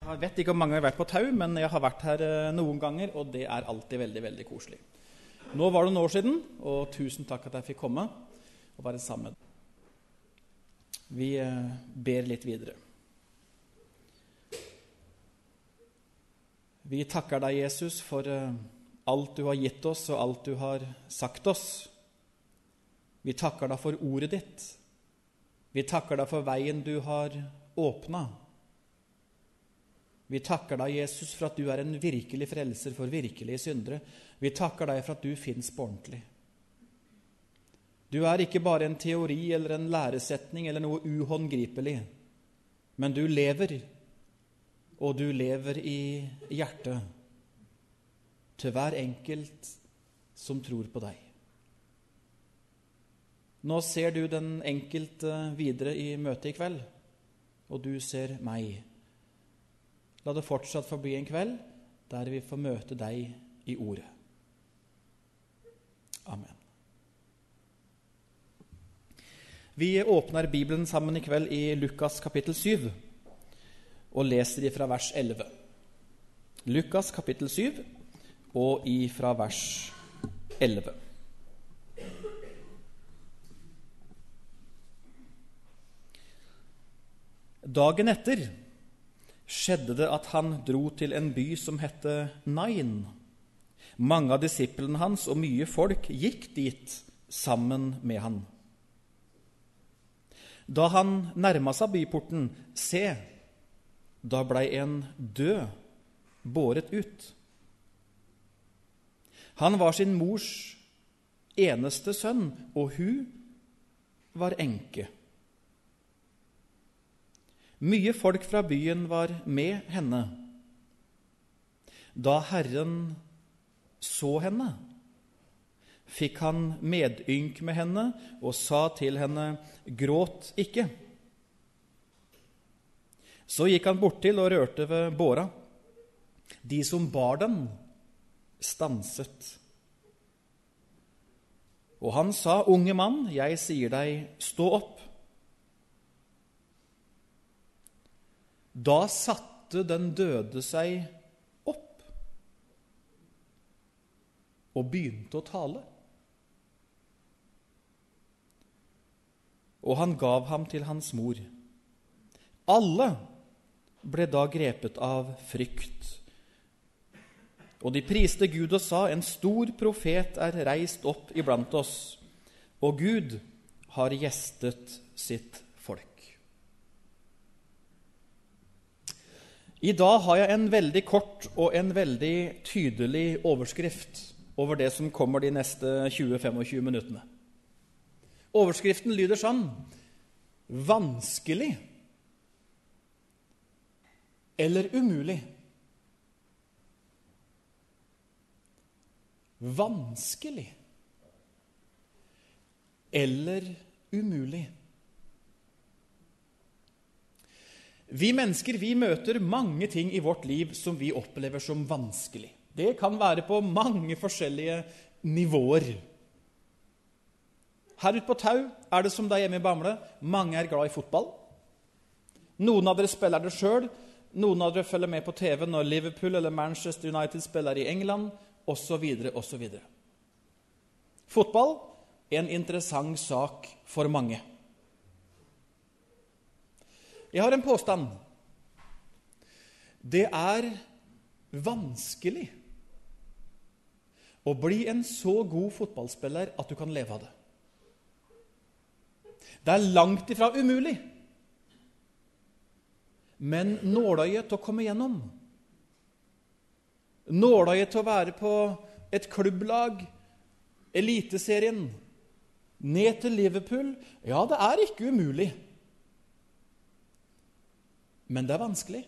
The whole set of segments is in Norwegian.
Jeg vet ikke om mange har vært på Tau, men jeg har vært her noen ganger, og det er alltid veldig, veldig koselig. Nå var det noen år siden, og tusen takk at jeg fikk komme og være sammen. Vi ber litt videre. Vi takker deg, Jesus, for alt du har gitt oss og alt du har sagt oss. Vi takker deg for ordet ditt. Vi takker deg for veien du har åpnet. Vi takker deg, Jesus, for at du er en virkelig frelser for virkelige syndere. Vi takker deg for at du finnes på ordentlig. Du er ikke bare en teori eller en læresetning eller noe uhåndgripelig, men du lever, og du lever i hjertet til hver enkelt som tror på deg. Nå ser du den enkelte videre i møtet i kveld, og du ser meg. La det fortsatt forbli en kveld der vi får møte deg i ordet. Amen. Vi åpner Bibelen sammen i kveld i Lukas kapittel 7 og leser ifra vers 11. Lukas kapittel 7 og ifra vers 11. Dagen etter skjedde det at han dro til en by som hette Nain. Mange av disiplene hans og mye folk gikk dit sammen med han. Da han nærmet seg byporten, se, da ble en død båret ut. Han var sin mors eneste sønn, og hun var enke. Mye folk fra byen var med henne. Da Herren så henne, fikk han medynk med henne og sa til henne, gråt ikke. Så gikk han bort til og rørte ved båra. De som bar den, stanset. Og han sa, unge mann, jeg sier deg, stå opp. Da satte den døde seg opp og begynte å tale. Og han gav ham til hans mor. Alle ble da grepet av frykt. Og de priste Gud og sa, en stor profet er reist opp iblant oss, og Gud har gjestet sitt folk. I dag har jeg en veldig kort og en veldig tydelig overskrift over det som kommer de neste 20-25 minuttene. Overskriften lyder sånn: vanskelig eller umulig? Vanskelig eller umulig? Vi mennesker, vi møter mange ting i vårt liv som vi opplever som vanskelig. Det kan være på mange forskjellige nivåer. Her ute på Tau er det som det er hjemme i Bamble. Mange er glad i fotball. Noen av dere spiller det selv. Noen av dere følger med på TV når Liverpool eller Manchester United spiller i England, og så videre, og så videre. Fotball er en interessant sak for mange. Jeg har en påstand. Det er vanskelig å bli en så god fotballspiller at du kan leve av det. Det er langt ifra umulig. Men nåløyet til å komme gjennom, nåløyet til å være på et klubblag, eliteserien, ned til Liverpool, ja, det er ikke umulig. Men det er vanskelig.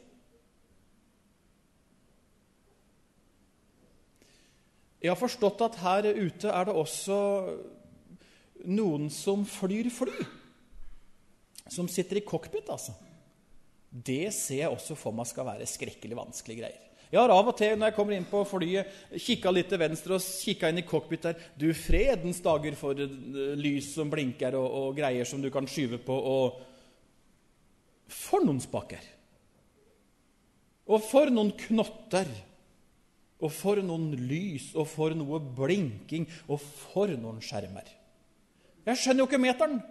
Jeg har forstått at her ute er det også noen som flyr fly. Som sitter i cockpit, altså. Det ser jeg også for meg skal være skrekkelig vanskelige greier. Jeg har av og til, når jeg kommer inn på flyet, kikket litt til venstre og kikket inn i cockpit der. Du, fredens dager for lys som blinker og greier som du kan skyve på, og for noen spaker. Og for noen knotter, og for noen lys, og for noe blinking, og for noen skjermer. Jeg skjønner jo ikke meteren.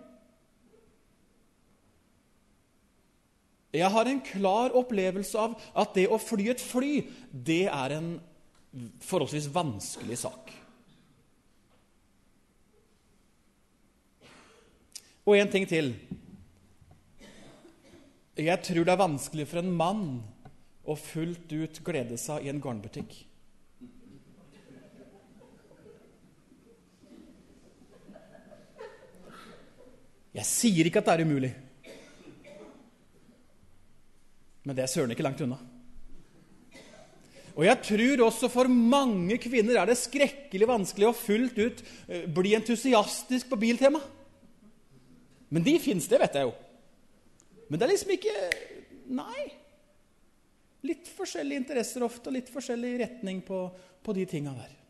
Jeg har en klar opplevelse av at det å fly et fly, det er en forholdsvis vanskelig sak. Og en ting til. Jeg tror det er vanskelig for en mann å fullt ut glede seg i en garnbutikk. Jeg sier ikke at det er umulig, men det er søren ikke langt unna. Og jeg tror også for mange kvinner er det skrekkelig vanskelig å fullt ut bli entusiastisk på biltema. Men de finnes, det vet jeg jo. Men det er liksom ikke, nei. Litt forskjellige interesser ofte, og litt forskjellig retning på de tingene der.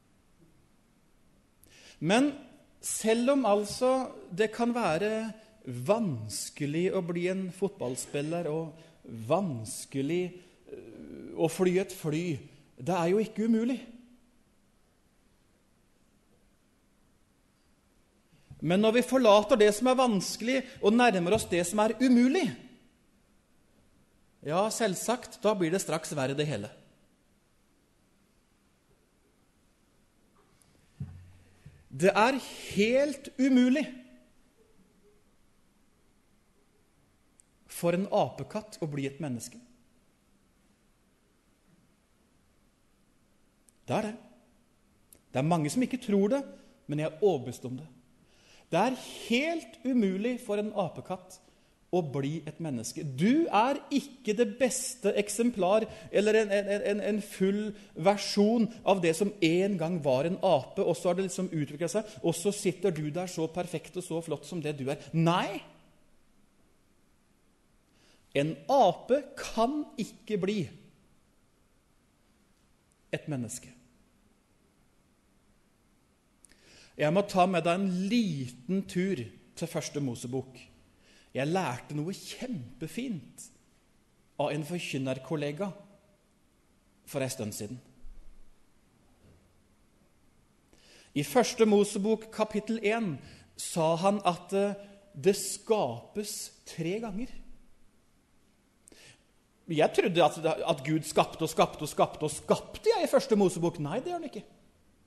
Men selv om altså det kan være vanskelig å bli en fotballspiller, og vanskelig å fly et fly, det er jo ikke umulig. Men når vi forlater det som er vanskelig, og nærmer oss det som er umulig, ja, selvsagt, da blir det straks verre det hele. Det er helt umulig for en apekatt å bli et menneske. Det er det. Det er mange som ikke tror det, men jeg er overbevist om det. Det er helt umulig for en apekatt å bli et menneske. Du er ikke det beste eksemplar, eller en full versjon av det som en gang var en ape, og så har det liksom utviklet seg, og så sitter du der så perfekt og så flott som det du er. Nei! En ape kan ikke bli et menneske. Jeg må ta med deg en liten tur til første Mosebok. Jeg lærte noe kjempefint av en forkynnerkollega for en stund siden. I første Mosebok kapittel 1 sa han at det skapes 3 ganger. Jeg trodde at Gud skapte og skapte og skapte, og skapte jeg i første Mosebok? Nei, det gjør han ikke.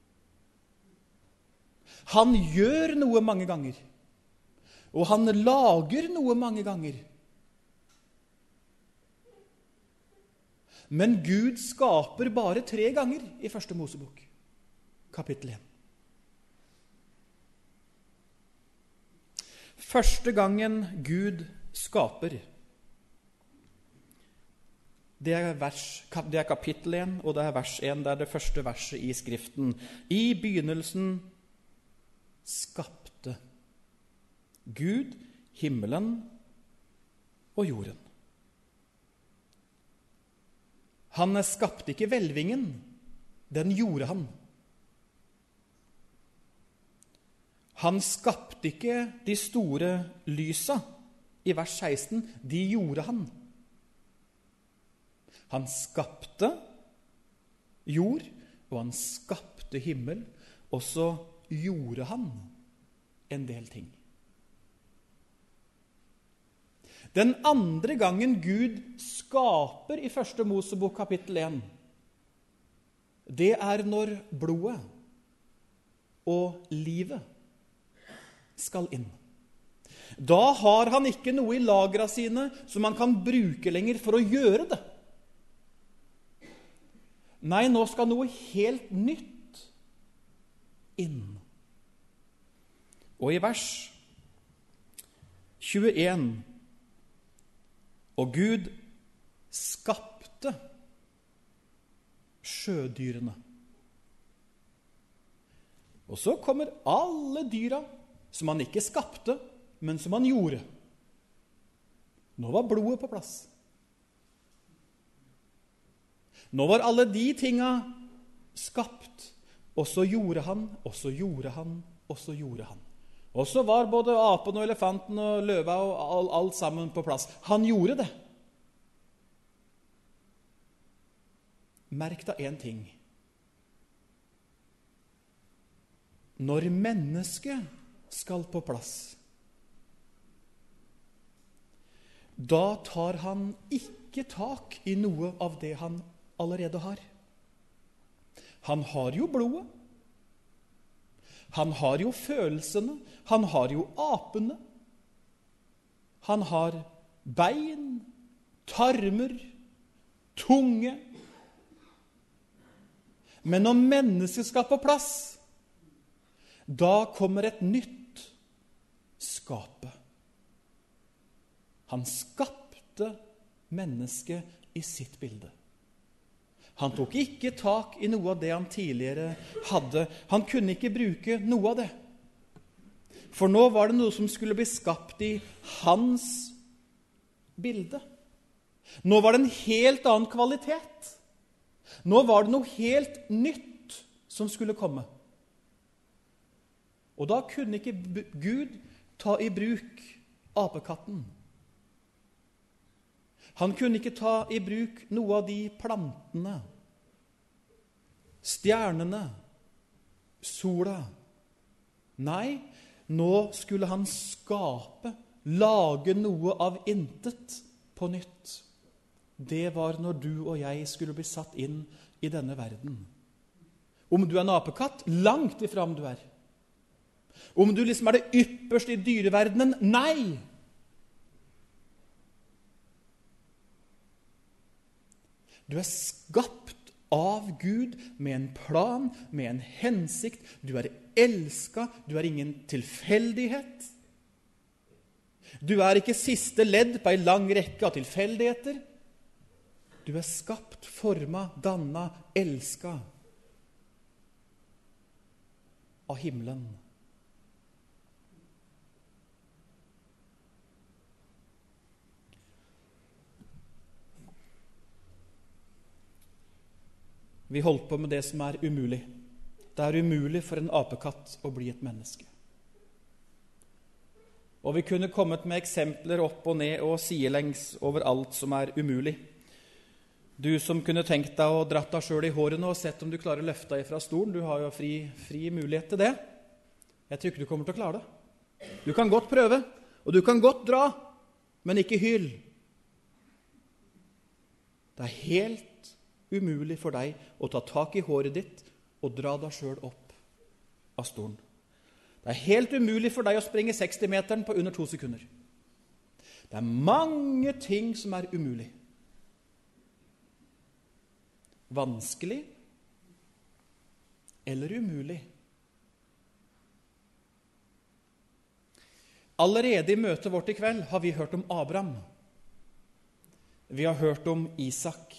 Han gjør noe mange ganger, og han lager noe mange ganger. Men Gud skaper bare 3 ganger i første Mosebok, kapittel 1. Første gangen Gud skaper, det er kapittel 1, og det er vers 1, det er det første verset i Skriften. I begynnelsen skapte Gud himmelen og jorden. Han skapte ikke hvelvingen, den gjorde han. Han skapte ikke de store lysa i vers 16, de gjorde han. Han skapte jord, og han skapte himmel, og så gjorde han en del ting. Den andre gangen Gud skaper i første Mosebok kapittel 1, det er når blodet og livet skal inn. Da har han ikke noe i lagrene sine som han kan bruke lenger for å gjøre det. Nei, nå skal noe helt nytt inn. Og i vers 21, og Gud skapte sjødyrene. Og så kommer alle dyra som han ikke skapte, men som han gjorde. Nå var blodet på plass. Nå var alle de tinga skapt, og så gjorde han, og så gjorde han, og så gjorde han. Og så var både apen og elefanten og løva og alt sammen på plass. Han gjorde det. merk da en ting. Når mennesket skal på plass, da tar han ikke tak i noe av det han allerede har. Han har jo blodet, han har jo følelsene, han har jo apene, han har bein, tarmer, tunge. Men når mennesket skal på plass, da kommer et nytt skape. Han skapte mennesket i sitt bilde. Han tok ikke tak i noe av det han tidligere hadde. Han kunne ikke bruke noe av det. For nå var det noe som skulle bli skapt i hans bilde. Nå var det en helt annen kvalitet. Nå var det noe helt nytt som skulle komme. Og da kunne ikke Gud ta i bruk apekatten. Han kunne ikke ta i bruk noe av de plantene, stjernene, sola. Nei, nå skulle han skape, lage noe av intet på nytt. Det var når du og jeg skulle bli satt inn i denne verden. Om du er en apekatt, langt ifra om du er. Om du liksom er det ypperste i dyreverdenen, nei! Du er skapt av Gud med en plan, med en hensikt. Du er elsket, du er ingen tilfeldighet. Du er ikke siste ledd på en lang rekke av tilfeldigheter. Du er skapt, formet, dannet, elsket av himmelen. Vi holdt på med det som er umulig. Det er umulig for en apekatt å bli et menneske. Og vi kunne kommet med eksempler opp og ned og sidelengs over alt som er umulig. Du som kunne tenkt deg å dratt deg selv i hårene og sett om du klarer å løfte deg fra stolen, du har jo fri mulighet til det. Jeg tror ikke du kommer til å klare det. Du kan godt prøve, og du kan godt dra, men ikke hyl. Det er helt umulig for deg å ta tak i håret ditt og dra deg selv opp av stolen. Det er helt umulig for deg å springe 60-meteren på under 2 sekunder. Det er mange ting som er umulig. Vanskelig eller umulig. Allerede i møtet vårt i kveld har vi hørt om Abraham. Vi har hørt om Isak.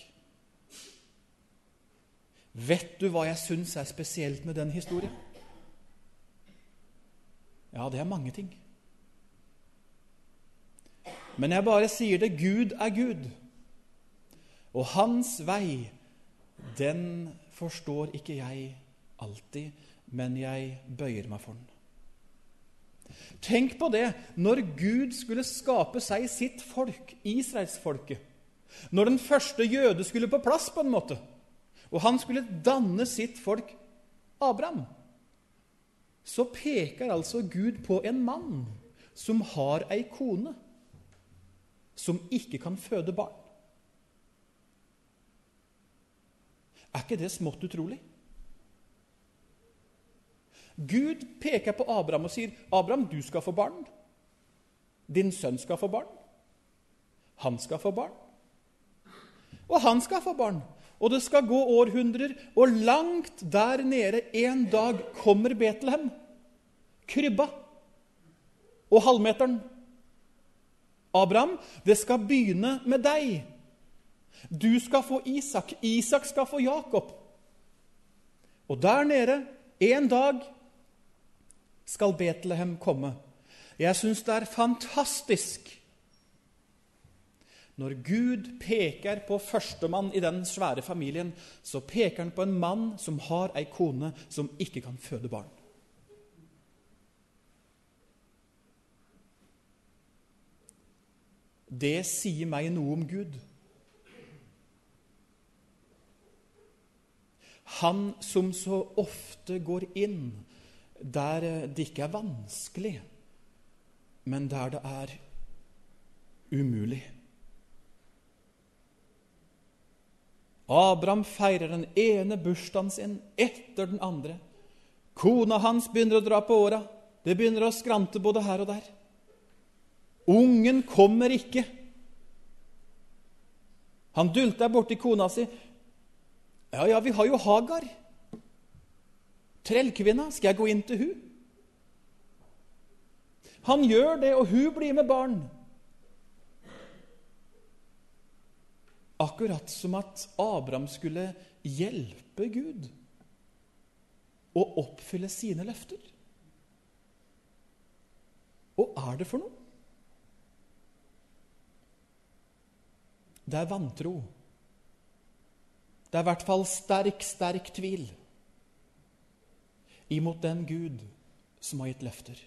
Vet du hva jeg synes er spesielt med den historien? Ja, det er mange ting. Men jeg bare sier det, Gud er Gud. Og hans vei, den forstår ikke jeg alltid, men jeg bøyer meg for den. Tenk på det, når Gud skulle skape seg sitt folk, Israelsfolket, når den første jøde skulle på plass på en måte, og han skulle danne sitt folk, Abraham, så peker altså Gud på en mann som har ei kone, som ikke kan føde barn. Er ikke det smått utrolig? Gud peker på Abraham og sier, Abraham, du skal få barn. Din sønn skal få barn. Han skal få barn. Og han skal få barn. Og det skal gå århundrer, og langt der nede en dag kommer Betlehem, krybba og halvmeteren. Abraham, det skal begynne med deg. Du skal få Isak, Isak skal få Jakob. Og der nede, en dag, skal Betlehem komme. Jeg synes det er fantastisk når Gud peker på førstemann i den svære familien, så peker han på en mann som har ei kone som ikke kan føde barn. Det sier meg noe om Gud. Han som så ofte går inn der det ikke er vanskelig, men der det er umulig. Abraham feirer den ene bursdagen sin etter den andre. Kona hans begynner å dra på åra. Det begynner å skrante både her og der. Ungen kommer ikke. Han dulter bort til kona si. Ja, vi har jo Hagar. Trellkvinna, skal jeg gå inn til hun? Han gjør det, og hun blir med barn. Akkurat som at Abraham skulle hjelpe Gud å oppfylle sine løfter. Og er det for noe? Det er vantro. Det er i hvert fall sterk tvil imot den Gud som har gitt løfter.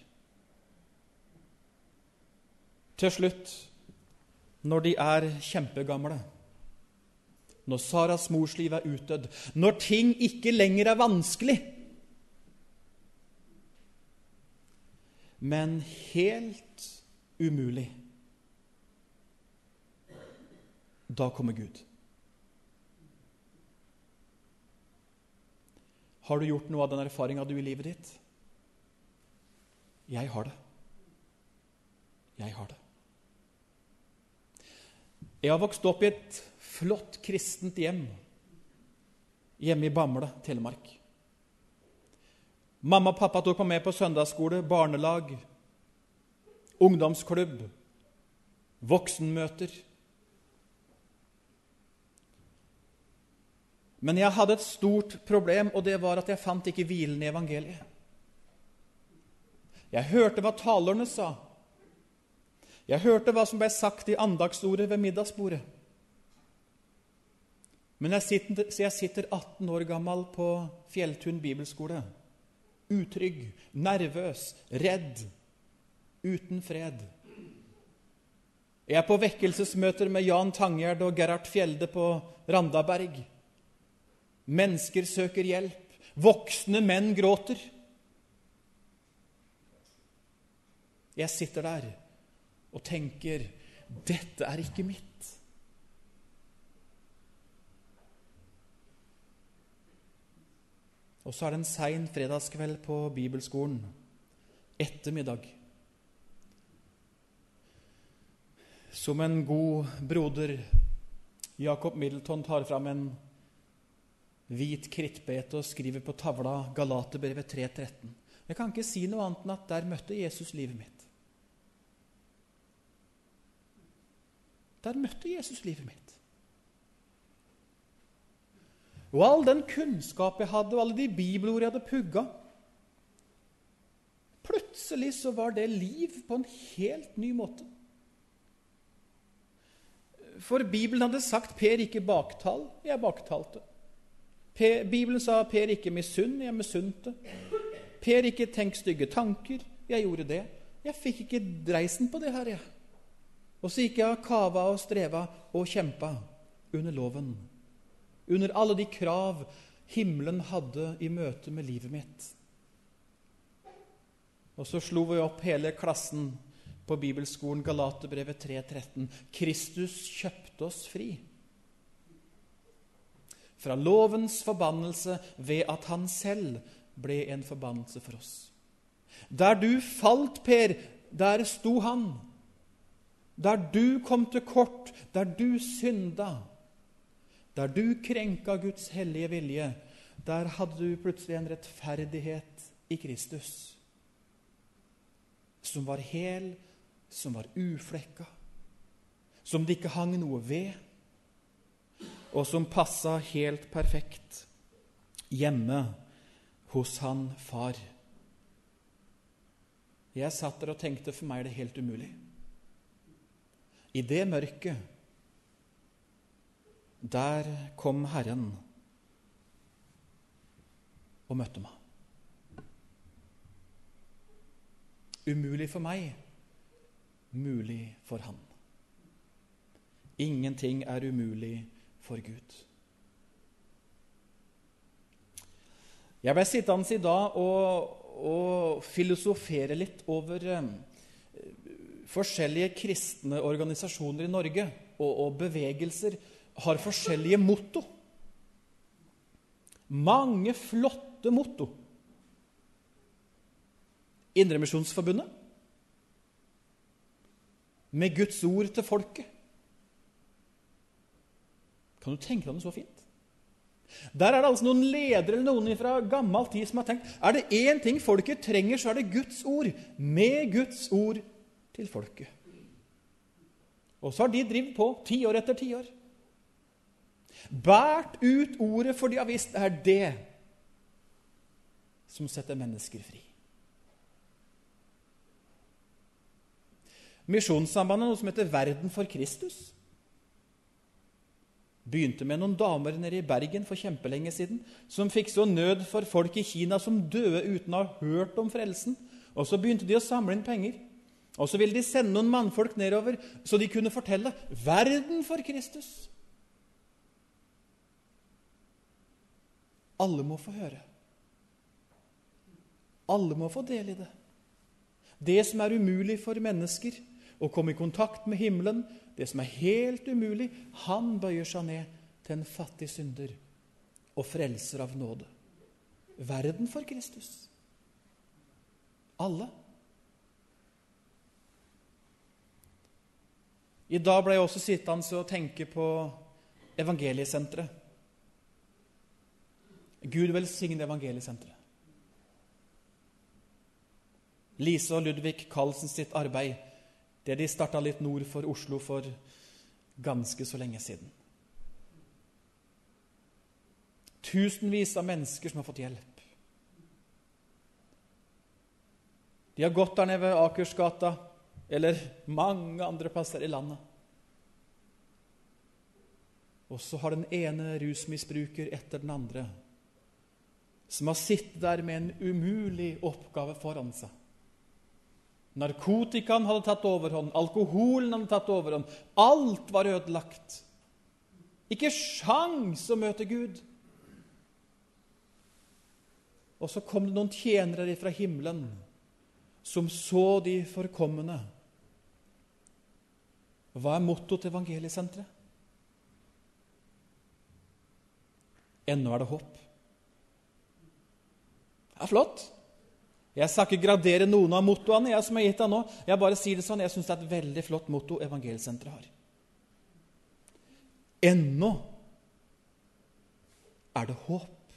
Til slutt, når de er kjempegamle, når Saras morsliv er utdødd, når ting ikke lenger er vanskelig, men helt umulig, da kommer Gud. Har du gjort noe av den erfaringen du i livet ditt? Jeg har det. Jeg har det. Jeg har vokst opp i et flott kristent hjem, hjemme i Bamble, Telemark. Mamma og pappa tok meg med på søndagsskole, barnelag, ungdomsklubb, voksenmøter. Men jeg hadde et stort problem, og det var at jeg fant ikke hvilen i evangeliet. Jeg hørte hva talerne sa. Jeg hørte hva som ble sagt i andagsordet ved middagsbordet. Men jeg sitter 18 år gammel på Fjelltun bibelskole. Utrygg, nervøs, redd, uten fred. Jeg er på vekkelsesmøter med Jan Tangjerd og Gerhard Fjelde på Randaberg. Mennesker søker hjelp. Voksne menn gråter. Jeg sitter der og tenker, dette er ikke mitt. Og så er det en sen fredagskveld på bibelskolen, ettermiddag. Som en god broder, Jakob Middleton, tar fram en hvit krittbete og skriver på tavla Galaterbrevet 3:13. Jeg kan ikke si noe annet enn at der møtte Jesus livet mitt. Der møtte Jesus livet mitt. Og all den kunnskap jeg hadde, og alle de bibelord jeg hadde pugga, plutselig så var det liv på en helt ny måte. For Bibelen hadde sagt, Per ikke baktal, jeg baktalte. Bibelen sa, Per ikke misunn, jeg misunte. Per ikke tenk stygge tanker, jeg gjorde det. Jeg fikk ikke dreisen på det her, jeg. Og så gikk jeg og kava og streva og kjempa under loven. Under alle de krav himmelen hadde i møte med livet mitt. Og så slo vi opp hele klassen på bibelskolen Galaterbrevet 3:13. Kristus kjøpte oss fri. Fra lovens forbannelse ved at han selv ble en forbannelse for oss. Der du falt, Per, der sto han. Der du kom til kort, der du synda, der du krenka Guds hellige vilje, der hadde du plutselig en rettferdighet i Kristus, som var hel, som var uflekka, som det ikke hang noe ved, og som passa helt perfekt hjemme hos han far. Jeg satt der og tenkte, for meg er det helt umulig. I det mørket, der kom Herren og møtte meg. Umulig for meg, mulig for han. Ingenting er umulig for Gud. Jeg ble sittende i dag og filosofere litt over forskjellige kristne organisasjoner i Norge og bevegelser har forskjellige motto. Mange flotte motto. Indremisjonsforbundet med Guds ord til folket. Kan du tenke deg noe så fint? Der det altså noen ledere eller noen fra gammel tid som har tenkt, det en ting folket trenger, så det Guds ord, med Guds ord til folket. Og så har de drivet på 10 år etter 10 år. Bært ut ordet, for de har visst det som setter mennesker fri. Misjonssambandet, noe som heter Verden for Kristus, begynte med noen damer nede i Bergen for kjempelenge siden, som fikk så nød for folk i Kina som døde uten å ha hørt om frelsen. Og så begynte de å samle inn penger. Og så ville de sende noen mannfolk nedover, så de kunne fortelle verden for Kristus. Alle må få høre. Alle må få del i det. Det som umulig for mennesker, å komme i kontakt med himmelen, det som helt umulig, han bøyer seg ned til en fattig synder og frelser av nåde. Verden for Kristus. Alle. I dag ble jeg også sittende og tenke på evangeliesentret. Gud velsigne evangeliesentret. Lise og Ludvig Karlsen sitt arbeid, det de startet litt nord for Oslo for ganske så lenge siden. Tusenvis av mennesker som har fått hjelp. De har gått der nede ved Akersgata, eller mange andre plasser i landet. Og så har den ene rusmisbruker etter den andre, som har sittet der med en umulig oppgave foran seg. Narkotikaen hadde tatt overhånd, alkoholen hadde tatt overhånd, alt var ødelagt. Ikke sjans å møte Gud. Og så kom det noen tjenere fra himmelen, som så de forkommende. Hva motto til evangeliesentret? Ennå det håp. Det flott. Jeg skal ikke gradere noen av mottoene jeg som har gitt deg nå. Jeg bare sier det sånn, jeg synes det et veldig flott motto evangeliesentret har. Ennå det håp.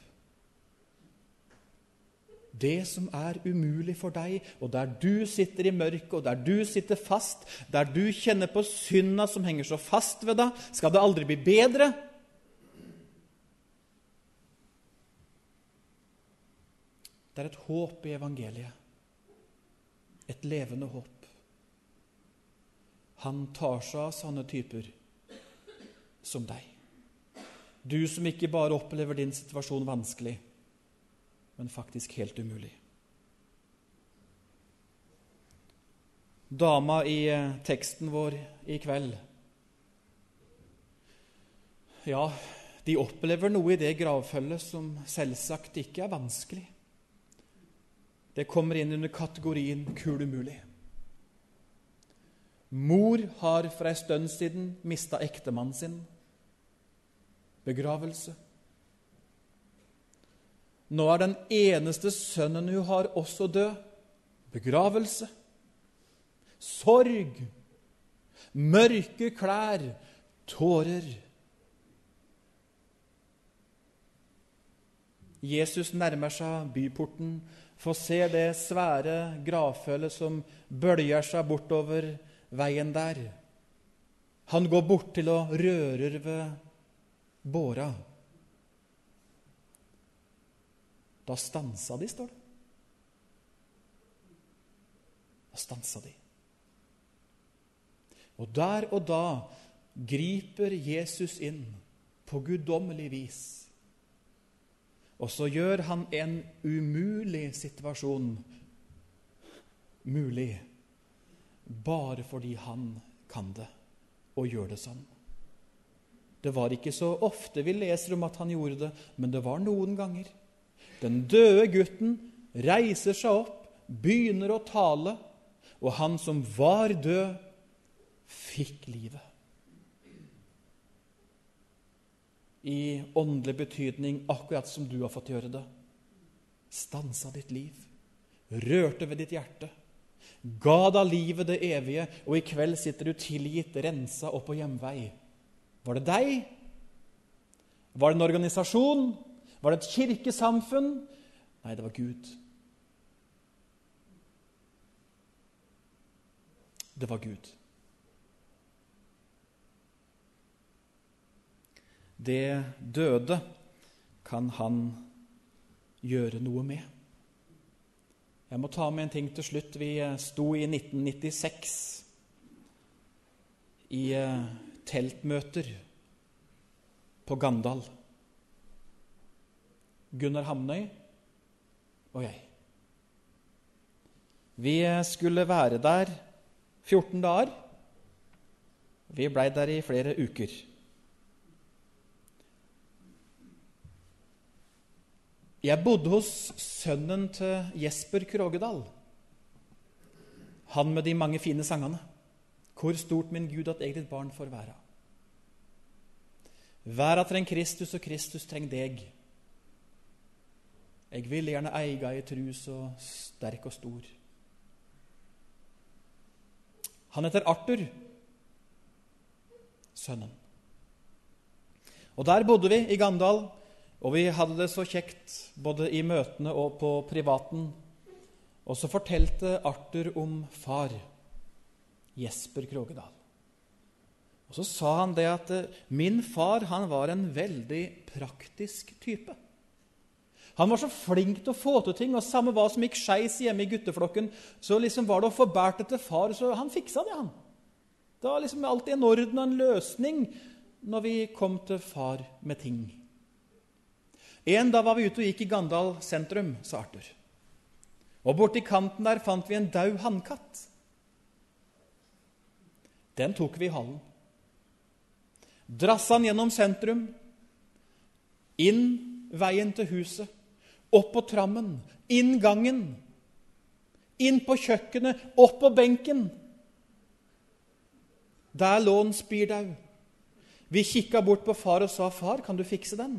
Det som umulig for deg, og der du sitter i mørket, og der du sitter fast, der du kjenner på synda som henger så fast ved deg, skal det aldri bli bedre. Det et håp i evangeliet. Et levende håp. Han tar seg av sånne typer som deg. Du som ikke bare opplever din situasjon vanskelig, men faktisk helt umulig. Dama i teksten vår i kveld, ja, de opplever noe i det gravfølget som selvsagt ikke vanskelig. Det kommer inn under kategorien kul umulig. Mor har for en stund siden mistet ektemannen sin. Begravelse. Nå den eneste sønnen hun har også død. Begravelse. Sorg. Mørke klær. Tårer. Jesus nærmer seg byporten, for ser det svære gravfølet som bølger seg bortover veien der. Han går bort til å rører ved båra. Da stansa de, står det. Da stansa de. Og der og da griper Jesus inn på guddommelig vis. Og så gjør han en umulig situasjon mulig, bare fordi han kan det, og gjør det sånn. Det var ikke så ofte vi leser om at han gjorde det, men det var noen ganger. Den døde gutten reiser seg opp, begynner å tale, og han som var død, fikk livet. I åndelig betydning, akkurat som du har fått gjøre det. Stansa ditt liv, rørte ved ditt hjerte, ga deg livet det evige, og i kveld sitter du tilgitt, rensa og på hjemvei. Var det deg? Var det en organisasjon? Var det et kirkesamfunn? Nei, det var Gud. Det var Gud. Det døde kan han gjøre noe med. Jeg må ta med en ting til slutt. Vi sto i 1996 i teltmøter på Gandal. Gunnar Hamnøy og jeg. Vi skulle være der 14 dager. Vi ble der i flere uker. Jeg bodde hos sønnen til Jesper Krogedal. Han med de mange fine sangene. Hvor stort min Gud at jeg ditt barn får være. Verda trenger Kristus, og Kristus trenger deg. Jeg vil gjerne eie i tru så sterk og stor. Han heter Arthur, sønnen. Og der bodde vi i Gandal, og vi hadde det så kjekt både i møtene og på privaten. Og så fortalte Arthur om far, Jesper Krogedal. Og så sa han det at min far, han var en veldig praktisk type. Han var så flink til å få til ting, og samme hva som gikk skeis hjemme i gutteflokken, så liksom var det å få bært det til far, så han fiksa det, han. Det var liksom alltid en orden og en løsning når vi kom til far med ting. En dag var vi ute og gikk i Gandal sentrum, sa Arthur. Og borti kanten der fant vi en død hannkatt. Den tok vi i hallen. Drassa han gjennom sentrum, inn veien til huset, opp på trammen, inn gangen, inn på kjøkkenet, opp på benken. Der lå en spirdaud. Vi kikket bort på far og sa, far, kan du fikse den?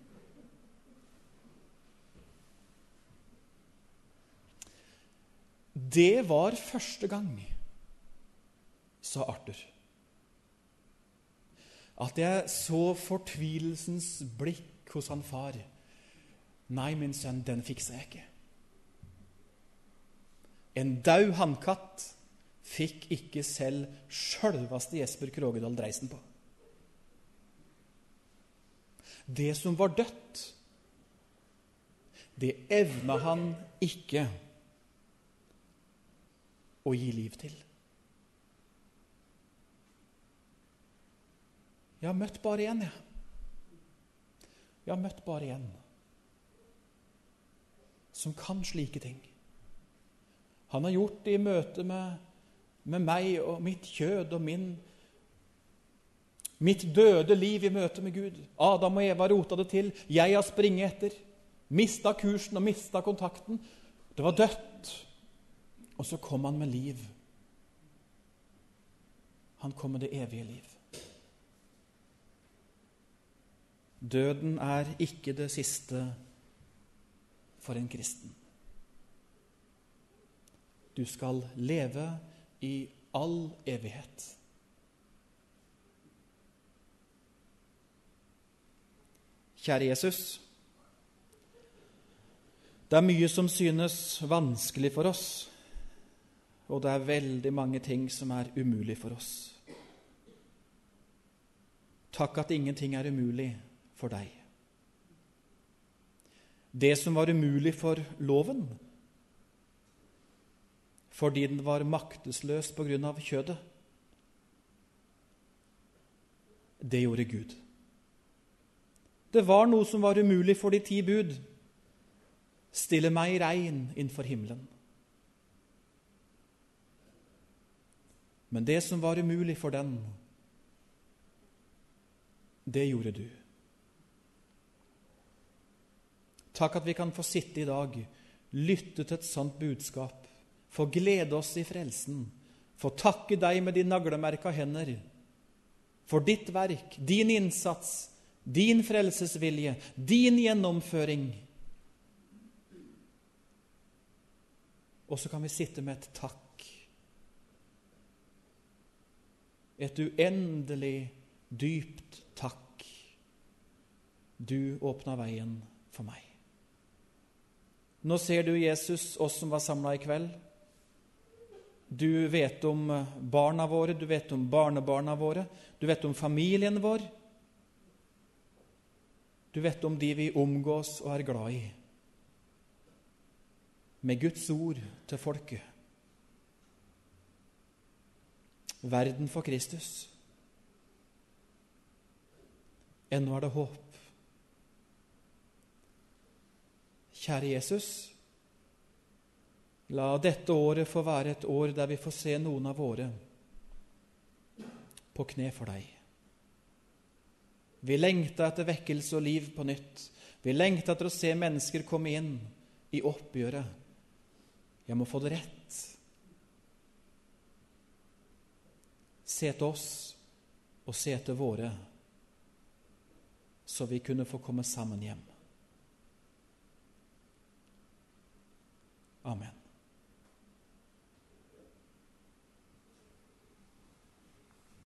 Det var første gang, sa Arthur, at jeg så fortvilelsens blikk hos han far. Nei, min sønn, den fikser jeg ikke. En død hannkatt fikk ikke selv sjølveste Jesper Krogedal dreisen på. Det som var dødt, det evna han ikke å gi liv til. Jeg har møtt bare én, jeg. Jeg har møtt bare én som kan slike ting. Han har gjort det i møte med meg og mitt kjød og mitt døde liv i møte med Gud. Adam og Eva rota det til. Jeg har springet etter. Mistet kursen og mistet kontakten. Det var dødt. Og så kom han med liv. Han kom med det evige liv. Døden er ikke det siste for en kristen. Du skal leve i all evighet. Kjære Jesus, det er mye som synes vanskelig for oss, og det er veldig mange ting som er umulig for oss. Takk at ingenting er umulig for deg. Det som var umulig for loven, fordi den var maktesløs på grunn av kjødet, det gjorde Gud. Det var noe som var umulig for de 10 bud. Stille meg i regn innenfor himmelen. Men det som var umulig for den, det gjorde du. Takk at vi kan få sitte i dag, lytte til et sånt budskap, få glede oss i frelsen, få takke deg med de naglemerka hender, for ditt verk, din innsats, din frelsesvilje, din gjennomføring. Og så kan vi sitte med et takk. Et uendelig, dypt takk. Du åpna veien for meg. Nå ser du, Jesus, oss som var samlet i kveld. Du vet om barna våre, du vet om barnebarna våre, du vet om familien vår. Du vet om de vi omgås og er glad i. Med Guds ord til folket. Verden for Kristus. Ennå er det håp. Kjære Jesus, la dette året få være et år der vi får se noen av våre på kne for deg. Vi lengter etter vekkelse og liv på nytt. Vi lengter etter å se mennesker komme inn i oppgjøret. Jeg må få det rett. Se til oss og se til våre, så vi kunne få komme sammen hjem.